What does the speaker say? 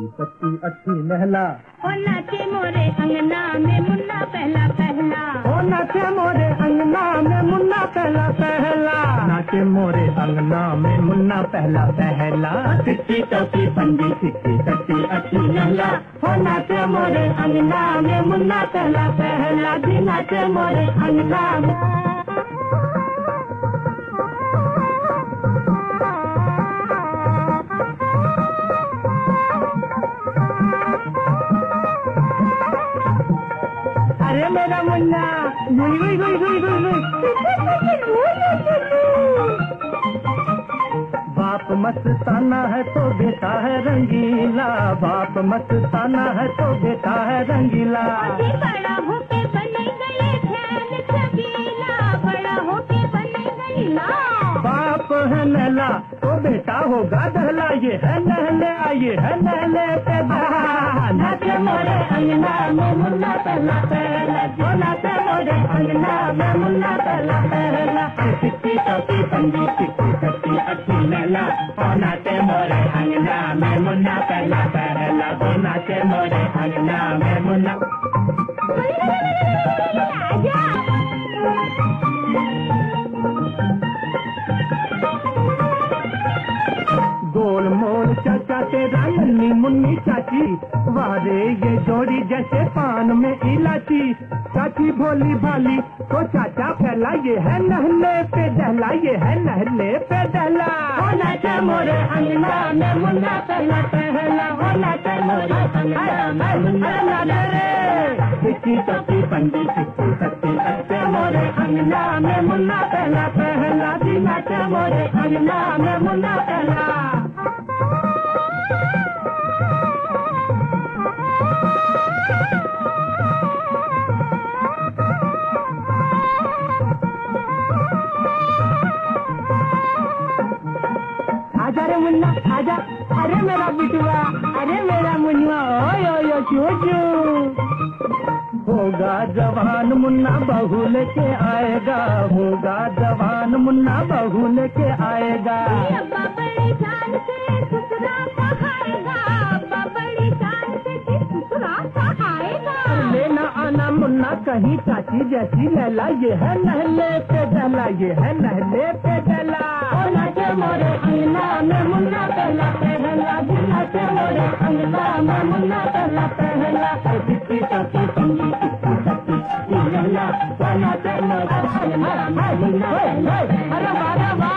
चिट्टी सत्ती अट्ठी नहला। ओ नाचे मोरे अंगना में मुन्ना पहला पहला। ओ नाचे मोरे अंगना में मुन्ना पहला पहला। नाचे मोरे अंगना में मुन्ना पहला पहला। चिट्टी चौकी पंजी चिट्टी सत्ती अट्ठी नहला। ओ नाचे मोरे अंगना में मुन्ना पहला पहला। जी नाचे मोरे अंगना में। अरे मेरा मुन्ना गुई गुई गुई गुई गुई बाप मस्ताना है तो बेटा है रंगीला। बाप मस्ताना है तो बेटा है रंगीला। बड़ा होके बने गए ध्यान छबीला। बड़ा होके बने गईला। बाप है नहला तो बेटा होगा दहला। ये है नहले आये है नहले पे नाचे मोरे अंगना में मुन्ना पहला पहला। जो नाचे मोरे अंगना में मुन्ना पहला पहला। चिट्टी चौकी पंजी चिट्टी सत्ती अट्ठी नहला। तो नाचे मोरे अंगना में मुन्ना पहला पहला। तो नाचे मोरे अंगना में मुन्ना। गोल मोल चाचा तेरा नन्नी मुन्नी चाची। वारे ये जोड़ी जैसे पान में इलाची। चाची भोली भाली तो चाचा फैला। ये है नहले पे दहला। ये है नहले पे दहला। हो नाचे मोरे अंगना में मुन्ना पहला पहला। हो नाचे मोरे अंगना में मुन्ना रे। चिट्टी चौकी पंजी चिट्टी सत्ती अट्ठी मोरे अंगना में मुन्ना पहला पहला। जी नाचे मोरे अंगना में मुन्ना पहला। आजा रे मुन्ना आजा। अरे मेरा बिटुआ अरे मेरा मुन्ना ओ यो चूचू। होगा जवान मुन्ना बहू लेके आएगा। होगा जवान मुन्ना बहू लेके आएगा। अब्बा बड़ी जान से ससुरा कहाएगा। अब्बा बड़ी जान से ससुरा कहाएगा। लेना आना मुन्ना कहीं चाची जैसी लैला। ये है नहले पे दहला। ये है नहले पे दहला। ओ नाचे मोरे अंगना में मुन्ना पहला पहला। नाचे मोरे अंगना में मुन्ना पहला पहला। चिट्टी चौकी पंजी चिट्टी सत्ती अट्ठी नहला। नाचे मोरे अंगना में मुन्ना पहला। अरे वाह वाह।